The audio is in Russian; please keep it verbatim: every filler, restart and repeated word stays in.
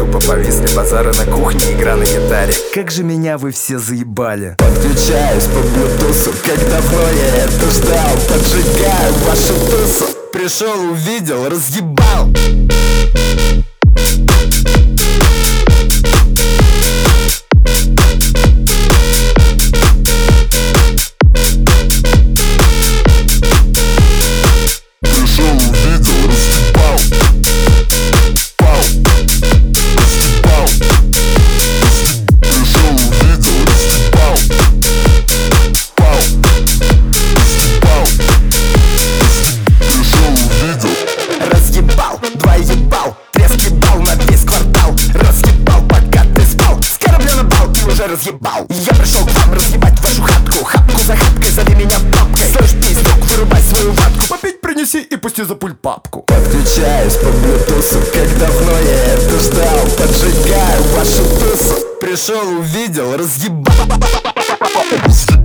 Тупо повисли базары на кухне, игра на гитаре. Как же меня вы все заебали. Подключаюсь по блютусу, как давно я это ждал. Поджигаю вашу тусу. Пришел, увидел, разъебал. Два ебал, трески бал на весь квартал. Разъебал, пока ты спал. С корабля на бал и уже разъебал. Я пришел к вам разъебать вашу хатку. Хатку за хаткой, зови меня папкой. Слышь, пиздок, вырубай свою ватку. Попить принеси и пусти за пульт папку. Подключаюсь по блютусу, как давно я это ждал. Поджигаю вашу тусу. Пришел, увидел, разъебал.